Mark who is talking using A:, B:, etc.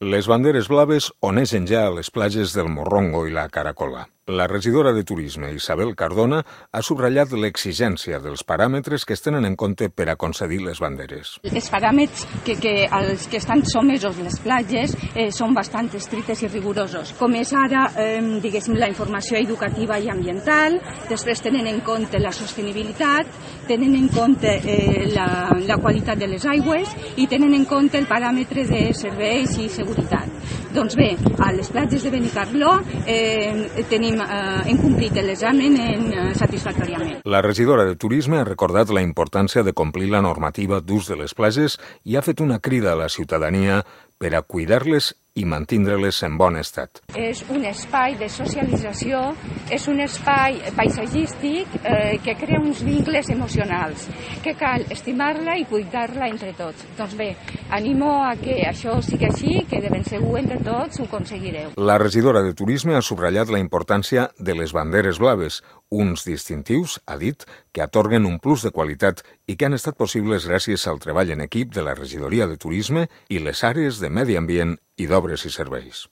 A: Les banderes blaves onegen ja a les platges del Morrongo i la Caracola. La regidora de Turisme, Isabel Cardona, ha subratllat l'exigència dels paràmetres que es tenen en compte per a concedir les banderes.
B: Els paràmetres als que estan sotmesos les platges són bastant estrictes i rigorosos. Com és ara, la informació educativa i ambiental, després tenen en compte la sostenibilitat, tenen en compte la qualitat de les aigües i tenen en compte el paràmetre de serveis i seguretat. Doncs bé, a les platges de Benicarló hem complit l'examen satisfactòriament.
A: La regidora de Turisme ha recordat la importància de complir la normativa d'ús de les platges i ha fet una crida a la ciutadania per a cuidar-les i mantindre-les en bon estat.
B: És un espai de socialització, és un espai paisatgístic que crea uns vincles emocionals, que cal estimar-la i cuidar-la entre tots. Doncs bé, animo a que això sigui així, que de ben segur entre tots ho aconseguireu.
A: La regidora de Turisme ha subratllat la importància de les banderes blaves, uns distintius, ha dit, que atorguen un plus de qualitat i que han estat possibles gràcies al treball en equip de la regidoria de Turisme i les àrees de Medi Ambient i d'Obres i Serveis.